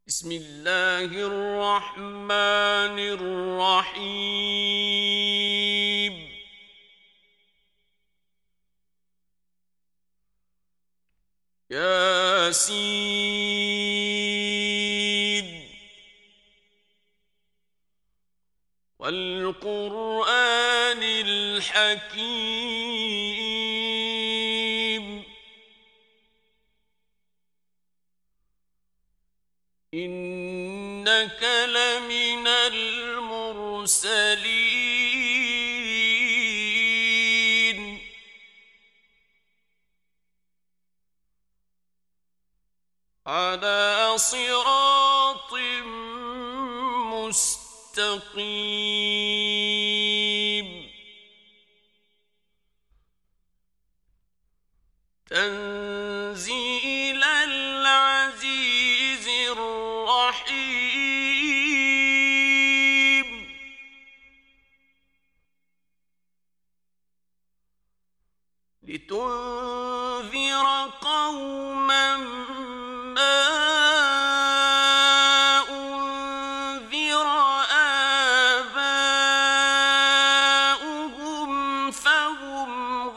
بسم الله الرحمن الرحيم ياسين والقرآن الحكيم إنك لمن المرسلين على صراط مستقيم تنزيل العزيز الرحيم لتنذر قوما ما أنذر آباؤهم فهم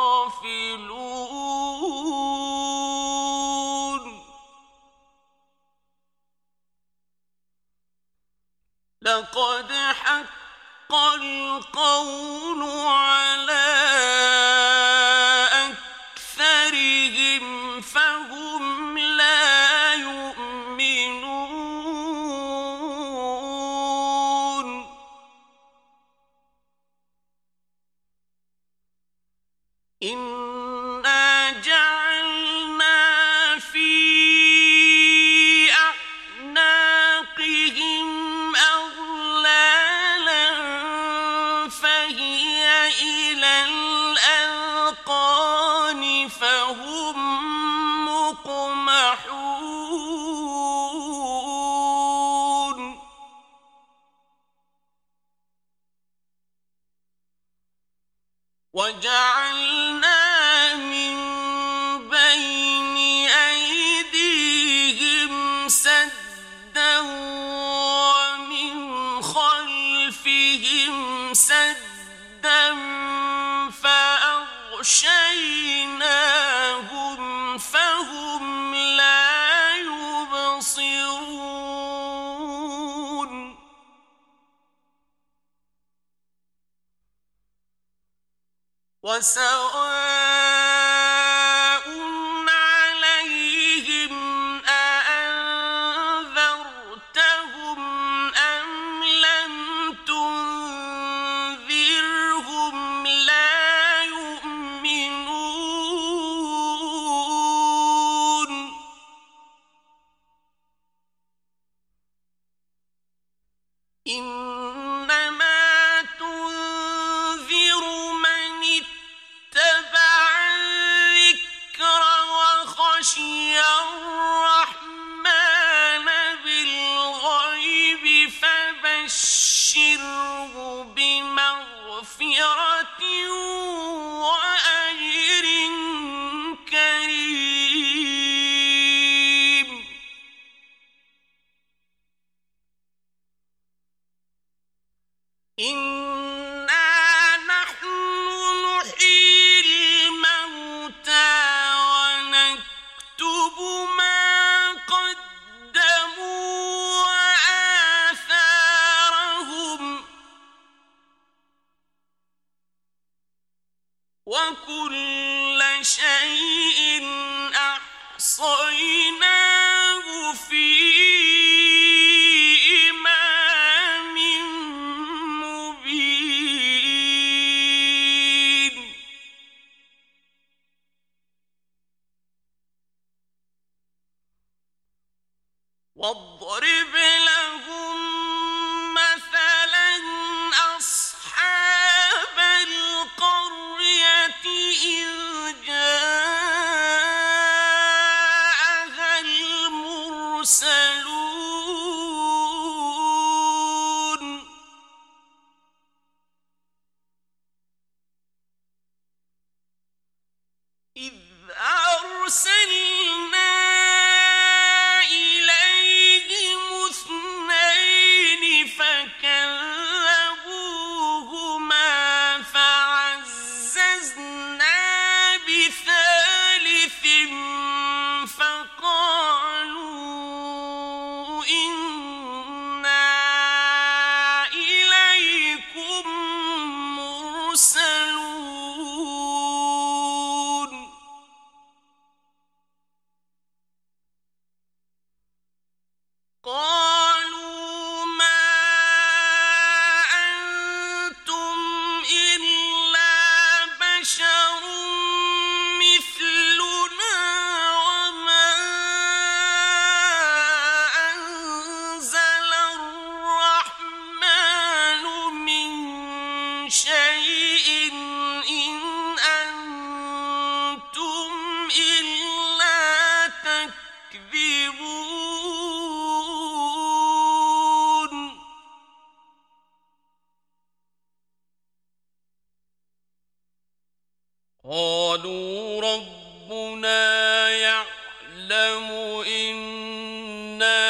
غافلون لقد حق القول على أكثرهم فهم لا يؤمنون إنا جعلنا في أعناقهم أغلالا فهي إلى الأذقان فهم مقمحون وجعلنا من بين أيديهم سدا ومن خلفهم سدا فأغشيناهم فهم لا يبصرون وسواء عليهم أأنذرتهم أم لم تنذرهم لا يؤمنون إنما تنذر من اتبع الذكر وخشي الرحمن بالغيب فبشره بمغفرة وأجر كريم إنا نحن نحيي الموتى ونكتب ما قدموا وآثارهم وكل شيء أحصيناه في إمام مبين واضرب لهم مثلا أصحاب القرية إذ جاءها المرسلون إذ أرسلنا إليهم إنا إليكم مرسلون قالوا ما أنتم إلا بشر مثلنا وما أنزل الرحمن من شيء إن أنتم إلا تكذبون قالوا ربنا يعلم إنا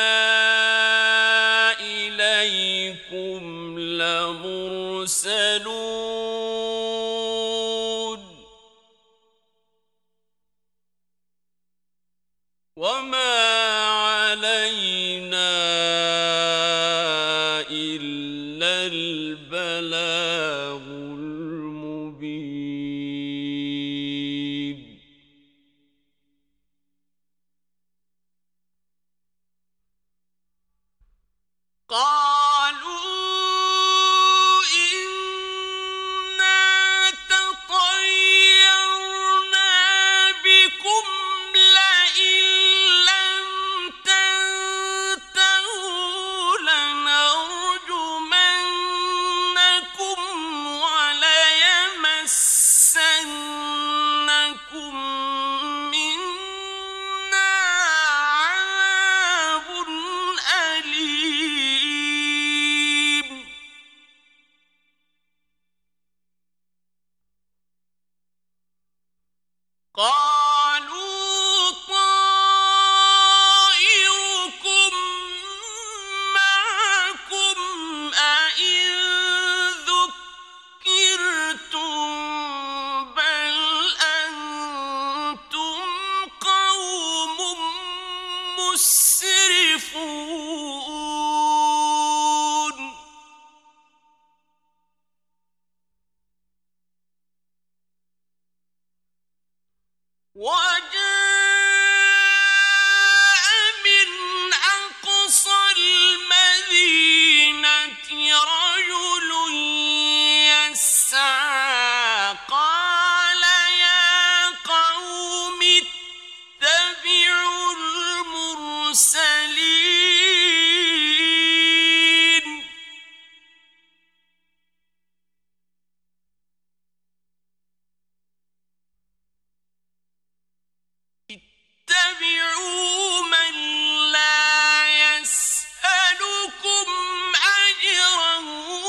إليكم لمرسلون وما علينا إلا البلاغ المبين قالوا إنا تطيرنا بكم لئن لم تنتهوا لنرجمنكم وليمسنكم منا عذاب أليم قالوا طائركم معكم أئن ذكرتم بل أنتم قوم مسرفون وجاء من أقصى المدينة رجل يسعى قال يا قوم اتبعوا المرسلين اتبعوا من لا يسألكم أجرا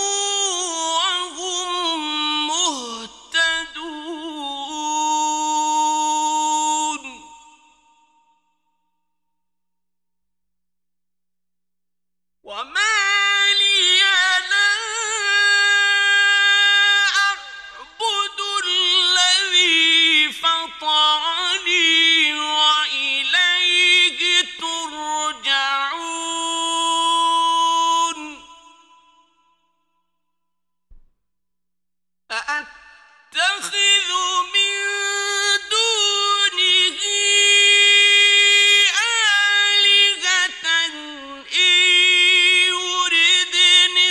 وهم مهتدون وما لي لا أعبد الذي فطرني وإليه ترجعون أأتخذ من دونه آلهة إن يردني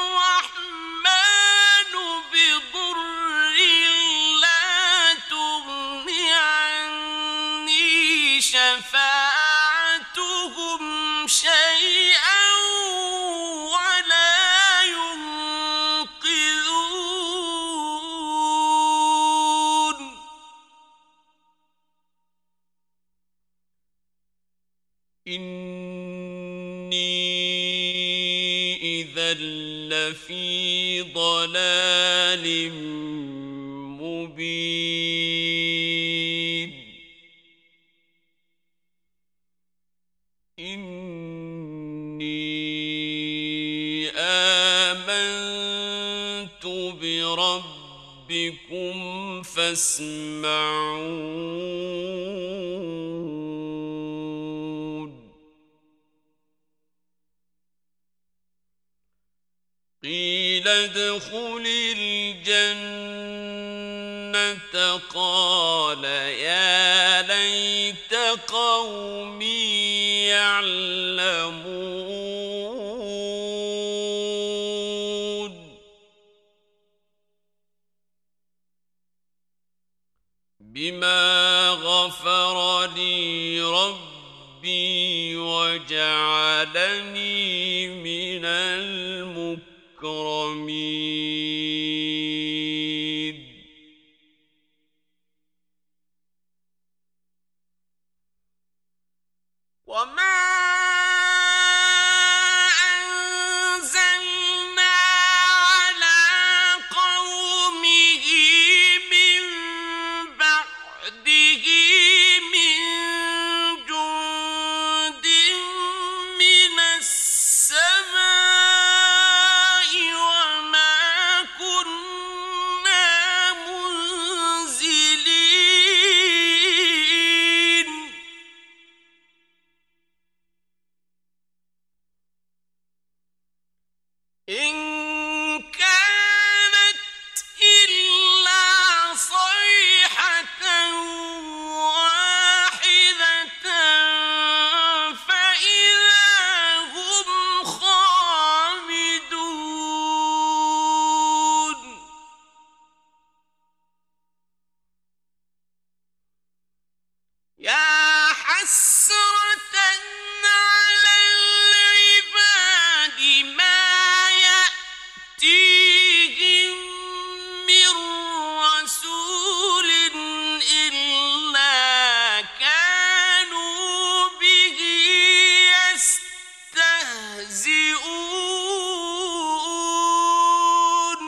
الرحمن بضر لا تغن عني شفاعتهم شيئا ولا ينقذون إني إذا لفي ضلال مبين إني آمنت بربكم فاسمعون. قيل ادخل الجنة قال يا ليت قومي يعلمون بما غفر لي ربي وجعلني من المكرمين وما أنزلنا على قومه من بعده من جند من السماء وما كنا منزلين إن كانت إلا صيحة واحدة فإذا هم خامدون يا حسرة على العباد ما يأتيهم من رسول إلا كانوا به يستهزئون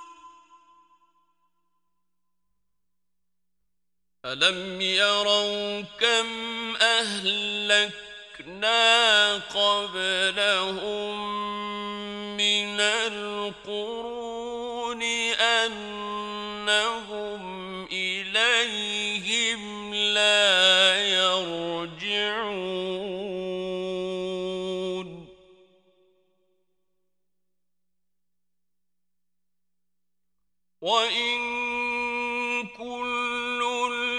ألم يروا كم أهلكنا قبلهم من القرون أنهم إليهم لا يرجعون وإن كل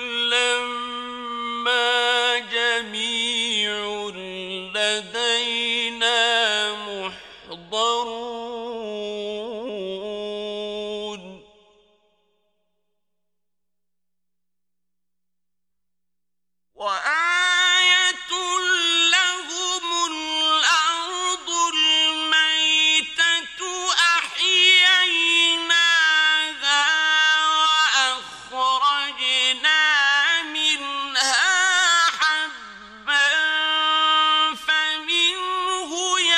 لما جميع لدينا محضرون وآية لهم الأرض الميتة أحييناها وأخرجنا منها حبا فمنه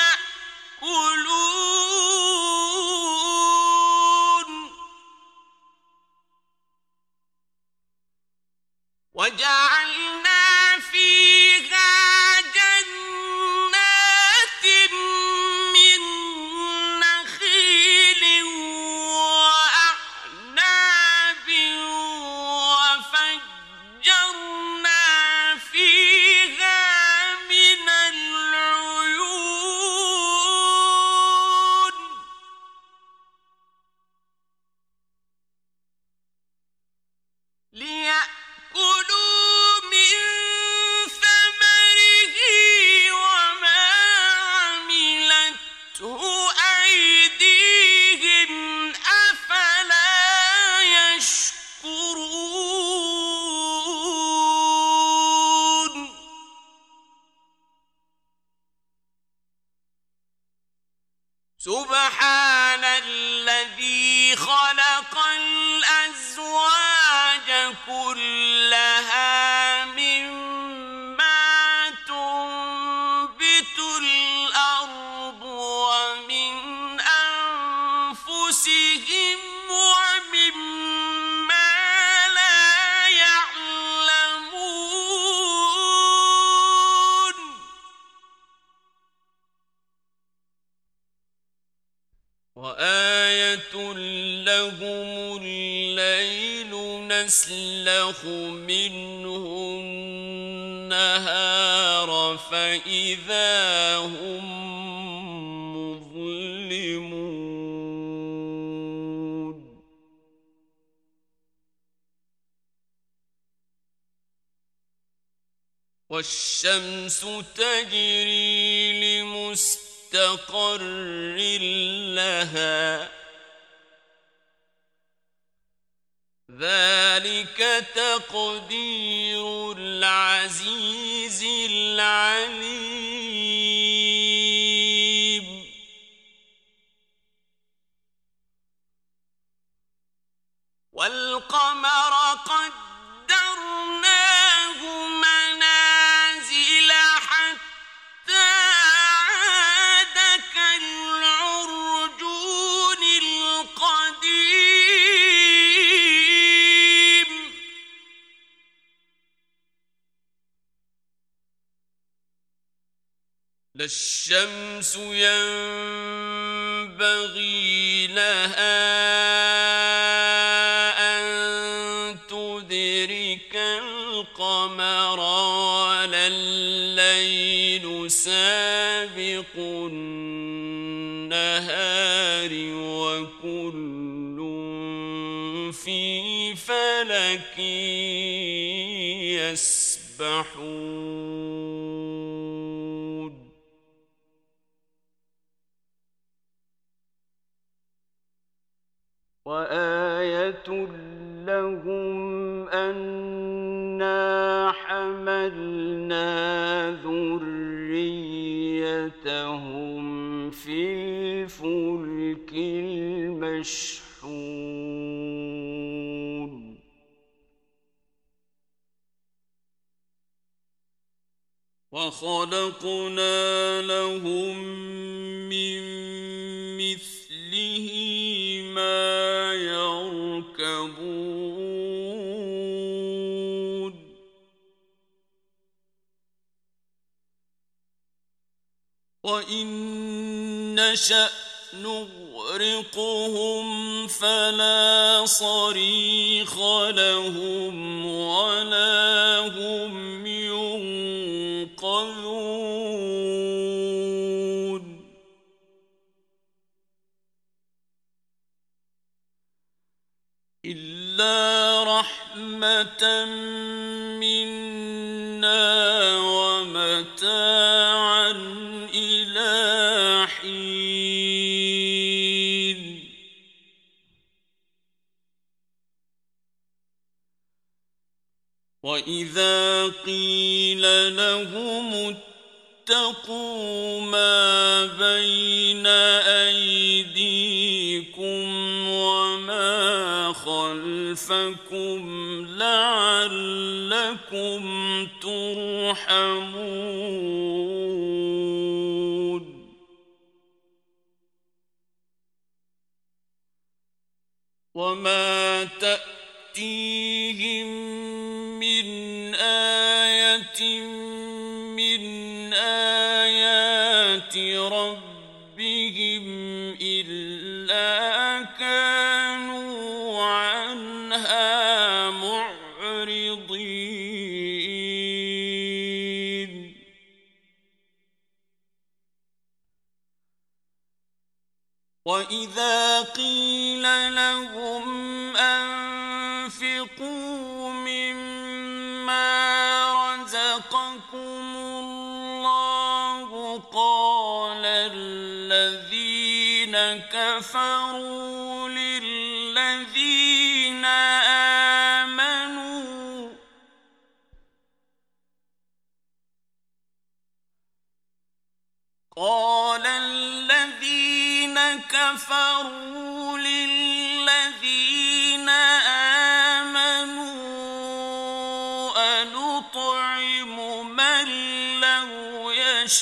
يأكلون وجعلنا فيها جنات من نخيل وأعناب وفجرنا فيها من العيون ليأكلوا من ثمره وما عملته أيديهم أفلا يشكرون سبحان الذي خلق الأزواج كلها مما تنبت الأرض ومن أنفسهم ومما لا يعلمون وآية لهم الليل نسلخ منه النهار فإذا هم مظلمون والشمس تجري لمستقر لها ذلك تقدير العزيز العليم والقمر قدرناه منازل حتى عاد كالعرجون القديم لا الشمس ينبغي لها القمر ولا الليل سابق النهار وكل في فلك يسبحون وآية لهم أنا حملنا ذريتهم في الفلك المشحون وخلقنا لهم من مثله ما يركبون وإن نشأ نغرقهم فلا صريخ لهم ولا هم ينقذون إلا رحمة منا ومتاعا إلى حين وإذا قيل لهم اتقوا ما بين أيديكم وما خلفكم لعلكم ترحمون وما تأتيهم من آية من آيات ربهم إلا كانوا عنها معرضين وإذا قيل لهم أنفقوا مما رزقكم الله قال الذين كفروا للذين آمنوا أنطعم من لو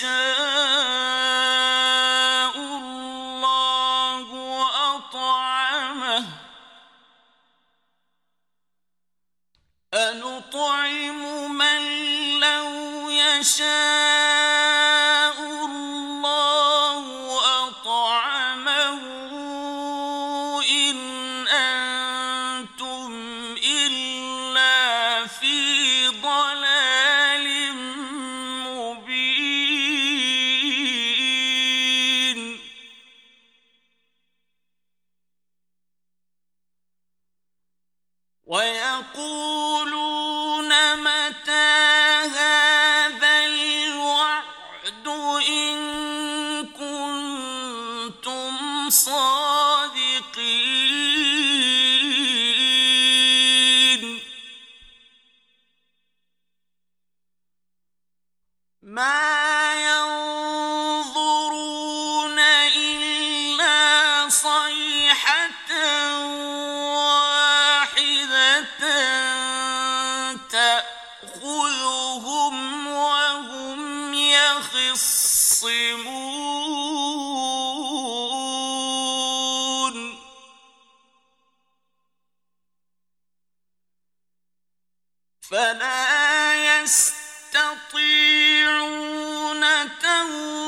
يشاء الله أطعمه أنطعم من لو يشاء الله أطعمه إن أنتم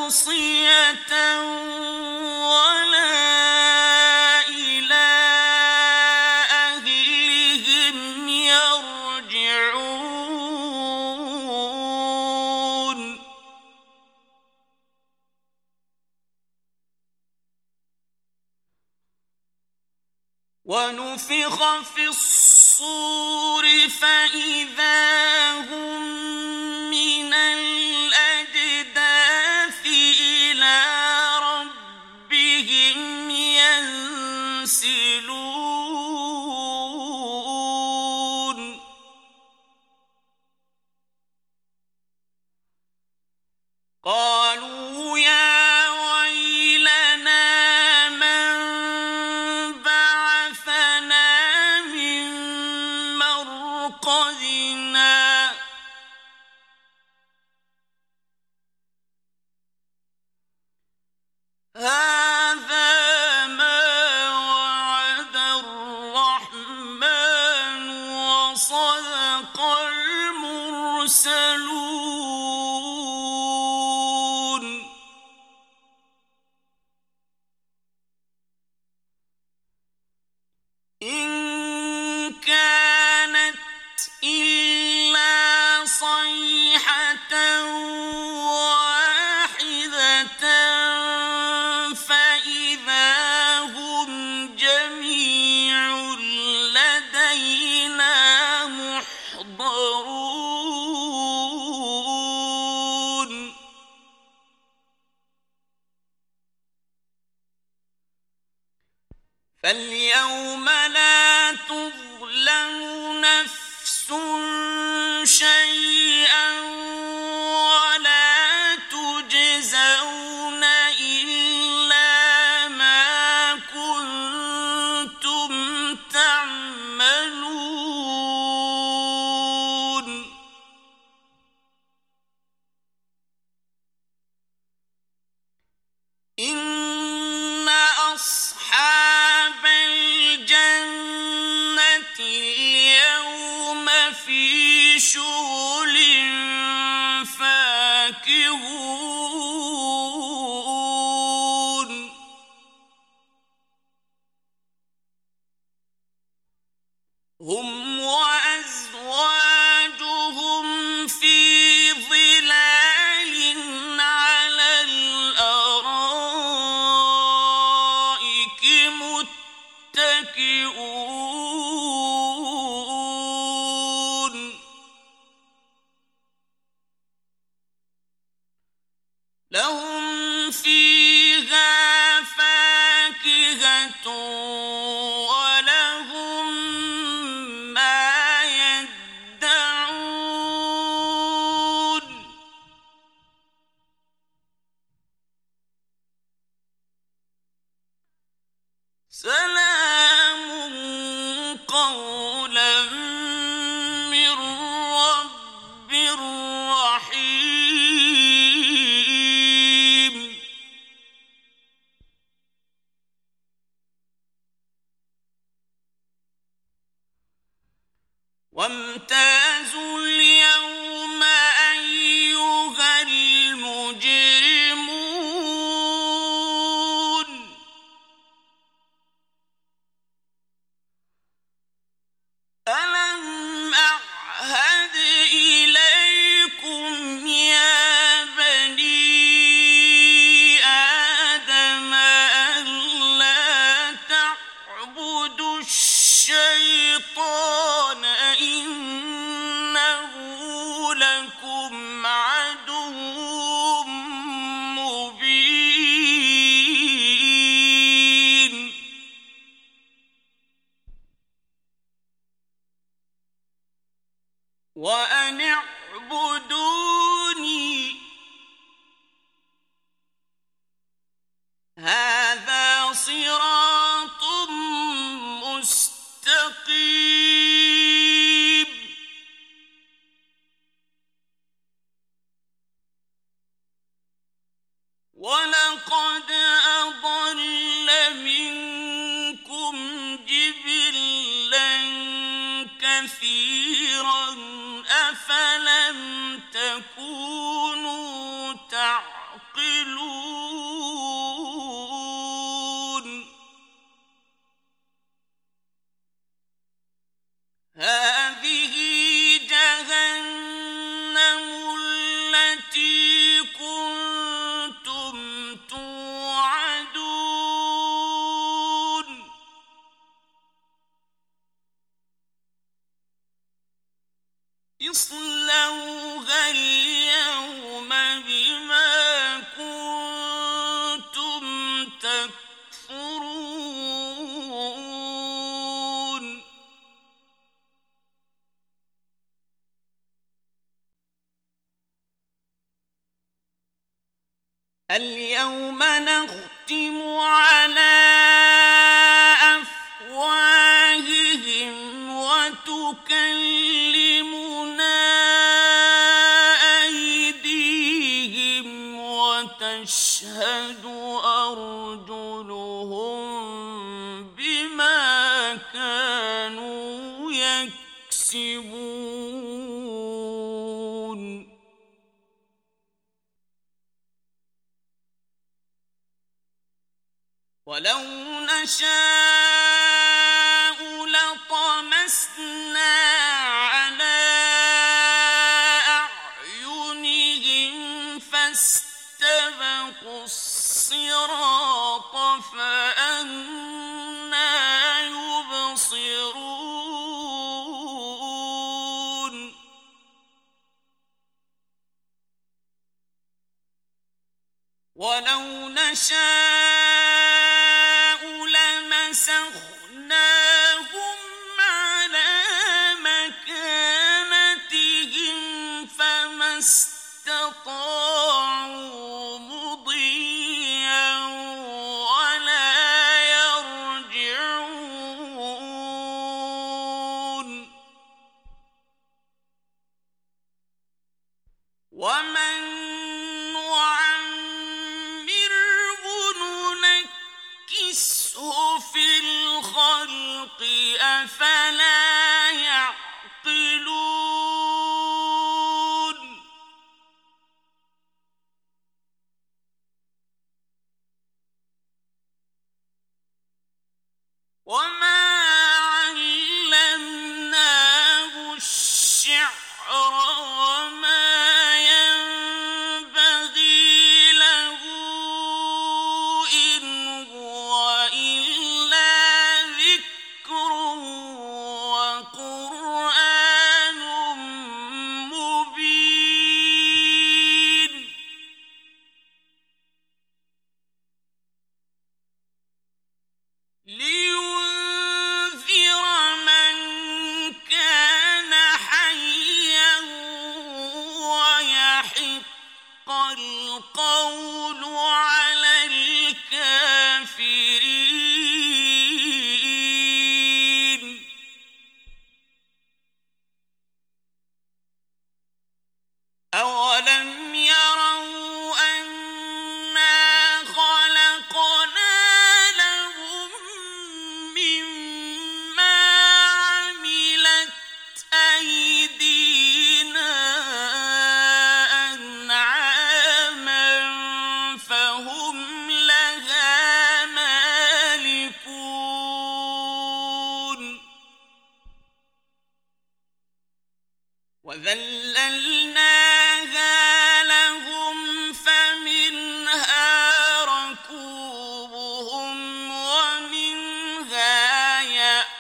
ناصية ولا إلى أهلهم يرجعون ونفخ في الصور فإذا هم من الأجداث إلى ربهم ينسلون قالوا يا ويلنا من بعثنا من مرقدنا هذا ما وعد الرحمن وصدق المرسلون إن كانت إلا صيحة واحدة فإذا هم جميع لدينا محضرون فاليوم لا تظلم نفس شيئا ولا تجزون إلا ما كنتم تعملون إن أصحاب الجنة اليوم في شغل فاكهون هم وأزواجهم في ظلال على الأرائك متكئون لهم فيها فاكهة ولهم ما يدعون سلام قولا من رب رحيم وامتازوا اليوم أيها المجرمون ألم أعهد إليكم يا بني آدم ألا تعبدوا الشيطان إنه لكم عدو مبين وأن اعبدوني هذا صراط مستقيم ولقد أضل منكم جبلا كثيرا أفلم تكونوا تعقلون اصْلَوْهَا الْيَوْمَ بِمَا كُنتُمْ تَكْفُرُونَ الْيَوْمَ نَخْتِمُ عَلَى أَفْوَاهِهِمْ وَتُكَلِّمُنَا أَيْدِيهِمْ وَتَشْهَدُ أَرْجُلُهُم بِمَا كَانُوا يَكْسِبُونَ وَلَوْ نَشَاءُ لَطَمَسْنَا عَلَىٰ أَعْيُنِهِمْ فَاسْتَبَقُوا الصِّرَاطَ فَأَنَّىٰ يُبْصِرُونَ وَلَوْ نَشَاءُ لَمَسَخْنَاهُمْ عَلَىٰ مَكَانَتِهِمْ فَمَا اسْتَطَاعُوا مُضِيًّا وَلَا يَرْجِعُونَ وَمَن فِي الْخَلْقِ أَفَلَا يَعْقِلُونَ وَمَا عَلَّمْنَاهُ الشِّعْرَ وَمَا يَنبَغِي لَهُ إِنْ هُوَ إِلَّا ذِكْرٌ وَقُرْآنٌ مُّبِينٌ لِيُنذِرَ مَن كَانَ حَيًّا وَيَحِقَّ الْقَوْلُ عَلَى الْكَافِرِينَ أَوَلَمْ يَرَوْا أَنَّا خَلَقْنَا لَهُم مِّمَّا عَمِلَتْ أَيْدِينَا أَنْعَامًا فَهُمْ لَهَا مَالِكُونَ وَذَلَّلْنَاهَا لَهُمْ فَمِنْهَا رَكُوبُهُمْ وَمِنْهَا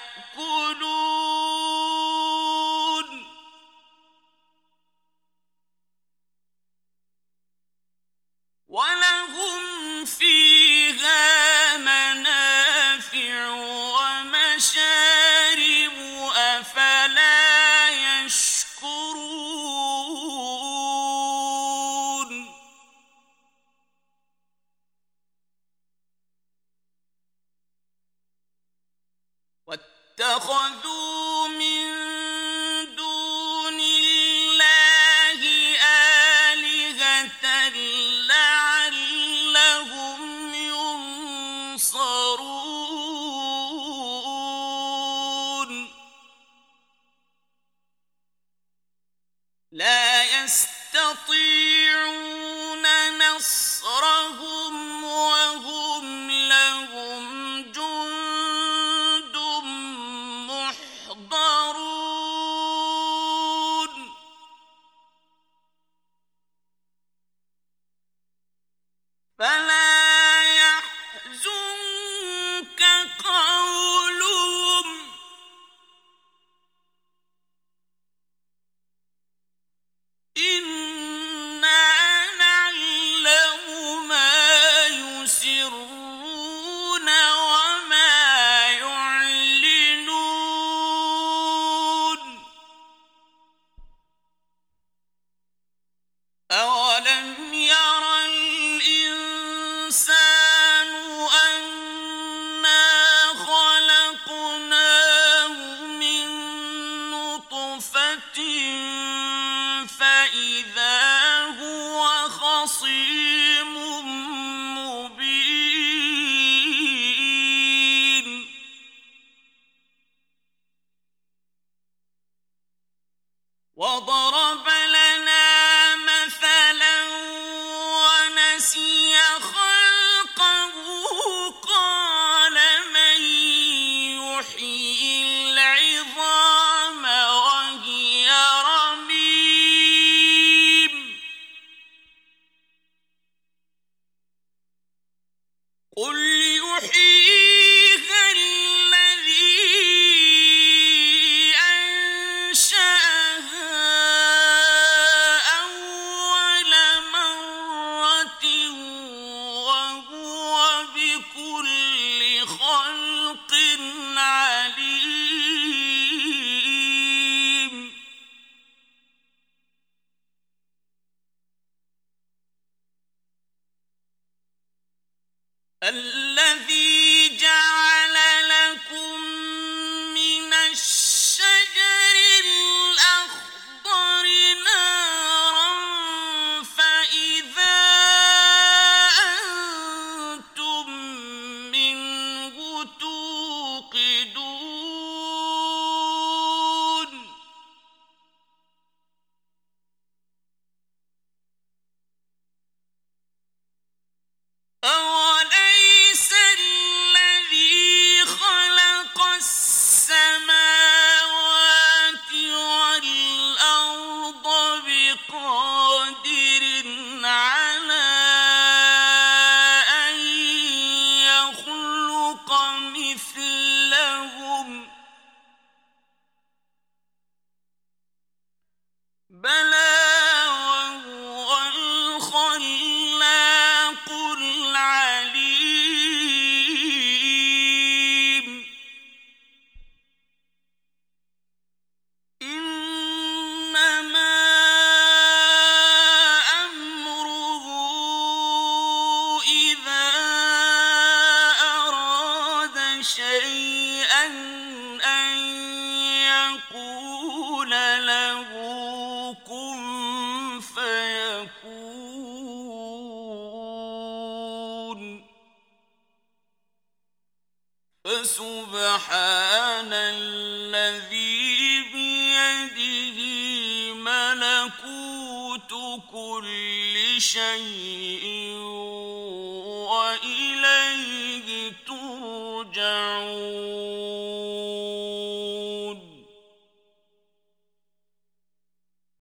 يَأْكُلُونَ وَلَهُمْ فِيهَا مَنَافِعُ وَمَشَارِبُ أَفَلَا يَشْكُرُونَ وَاتَّخَذُوا مِن دُونِ اللَّهِ آلِهَةً لَّعَلَّهُمْ يُنصَرُونَ لَا يَسْتَطِيعُونَ نَصْرَهُمْ وَهُمْ لَهُمْ جُندٌ مُّحْضَرُونَ قل يحييها الذي أنشأها أول مرة وهو بكل خلق عليم الذي جعل لكم من الشجر الأخضر نارا فإذا أنتم منه توقدون أوليس الذي خلق السماوات والأرض بقادر على أن يخلق مثلهم بلى وهو الخلاق العليم إنما أمره إذا أراد شيئا أن يقول له كن فيكون فسبحان الذي بيده ملكوت كل شيء